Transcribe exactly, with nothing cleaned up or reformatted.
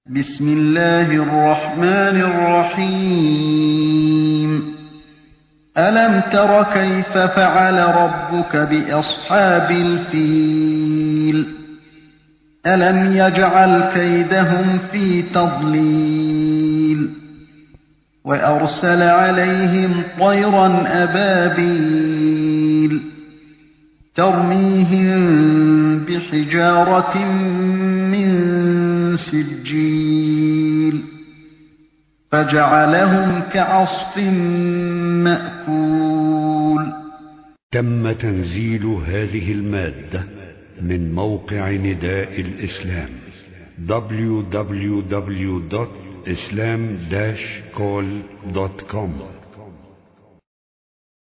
بسم الله الرحمن الرحيم ألم تر كيف فعل ربك بأصحاب الفيل ألم يجعل كيدهم في تضليل وأرسل عليهم طيرا أبابيل ترميهم بحجارة من سجيل فجعلهم كعصف مأكول. تم تنزيل هذه المادة من موقع نداء الإسلام دبليو دبليو دبليو دوت إسلام داش كول دوت كوم.